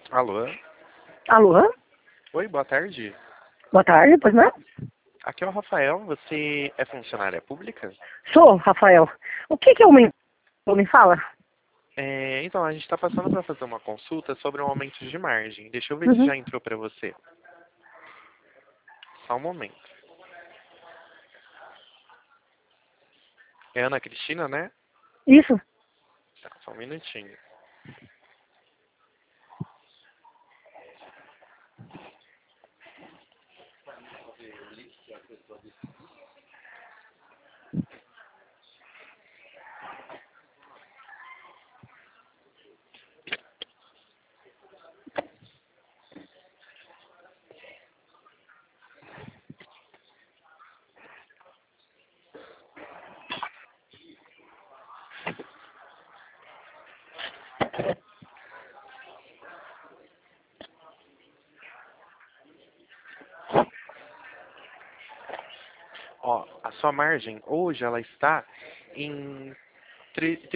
Alô? Alô? Oi, boa tarde. Boa tarde, pois não? Aqui é o Rafael. Você é funcionária pública? Sou, Rafael. O que é o me fala? Então, a gente está passando para fazer uma consulta sobre um aumento de margem. Deixa eu ver se Uhum. já entrou para você. Só um momento. É Ana Cristina, né? Isso. Tá, só um minutinho. Ó, a sua margem hoje ela está em